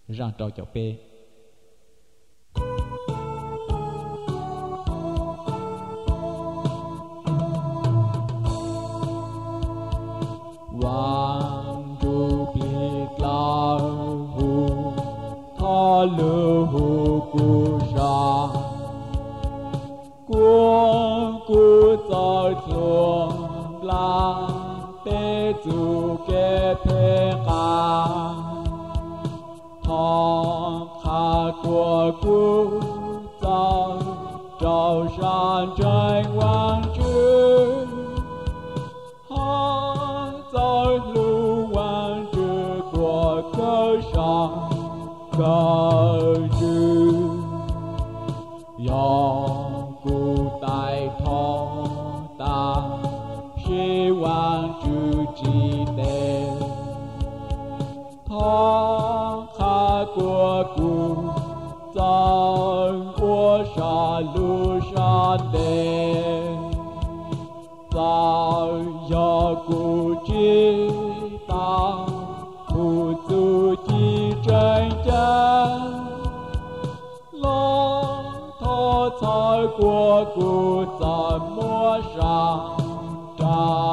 răng trâu chậu pê Wang du bli lao hu tha lu hu ku sha Quốc cụ giáo chuông la bê dù kê phê ca Thong khá của cụ giáo trao sàn tranh quang trư Hãy giáo lưu quang trư của cơ sàn cơ trư Cụ tại thọ ta希望主记得他看过古在我山路上的在要古知道不足的真正才过古怎么上站？